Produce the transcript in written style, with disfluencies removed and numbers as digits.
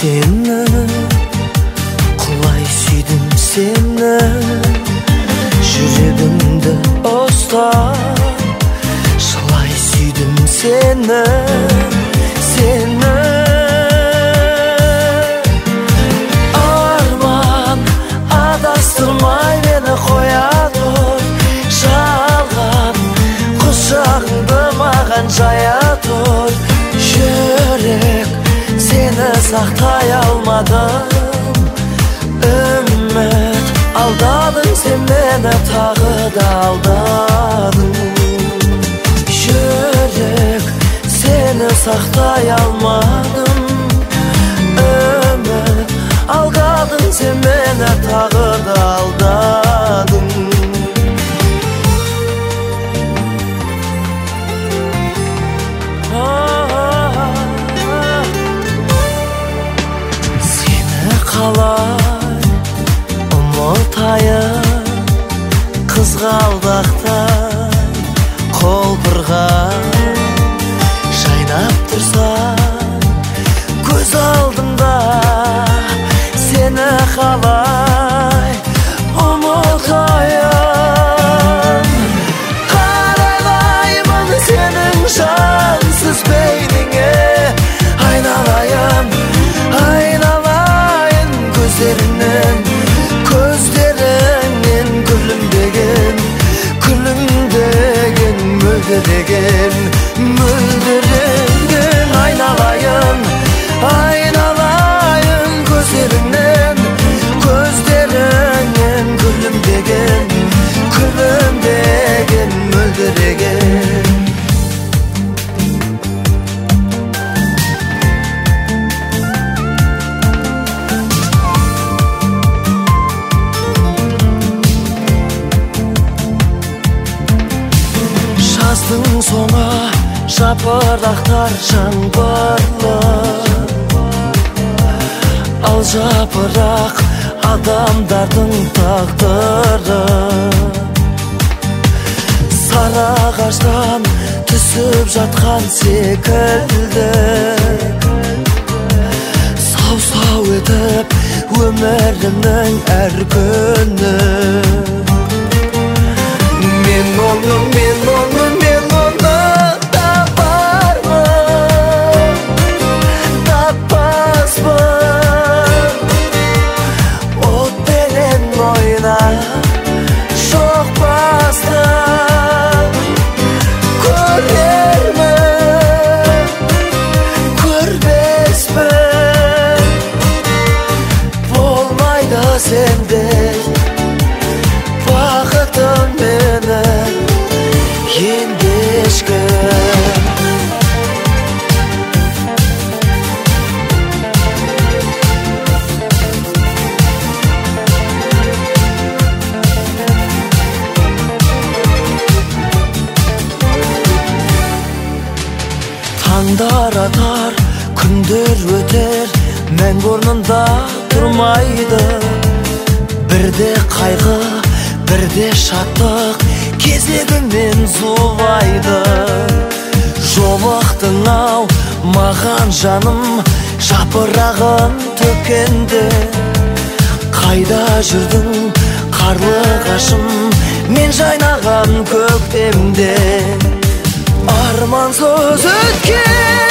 seni, құлай сүйдім seni, жүрегімді ұстап, шылай сүйдім seni, Арман адастырмай мені қоя тұр, жалған құшағыңды маған жая тұр. Жүрек, сені сақтай алмадым, үміт алдадың сен мені, тағы да алдадың. Жүрек, сені сақтай алмадым, үміт алдадың сен мені, тағы да алдадың. Seni қалай ұмытайын, қызғалдақтай қолпырған жайнап тұрсаң көз алдымда, seni қалай ұмытайын. Қарайлаймын сенің жансыз бейнеңе, айналайын, айналайын көздеріңнен, көздеріңнен күлімдеген, күлімдеген, мөлдіреген, мөлдіреген. Айналайын, айналайын көздеріңнен, көздеріңнен, күлімдеген, күлімдеген, мөлдіреген. Жаздың соңы жапырақтар жаңбырлы, ал жапырақ адамдардың тағдыры. Сары ағаштан түсіп жатқан секілді, сау-сау етіп өмірімнің әр күні. Мен оны табармын, таппаспын. Отпенен ойнап жоқ бастан, көрермін, көрмеспін. Болмайды сендей бақытым менің ендешкім. Таңдар атар, күндер өтер, мәңгі орнында тұрмайды. Бірде қайғы, бірде шаттық кезегімен зулайды. Жолықтың ау маған жаным, жапырағын төккенде. Қайда жүрдің қарлығашым, мен жайнаған көктемде. Армансыз өткен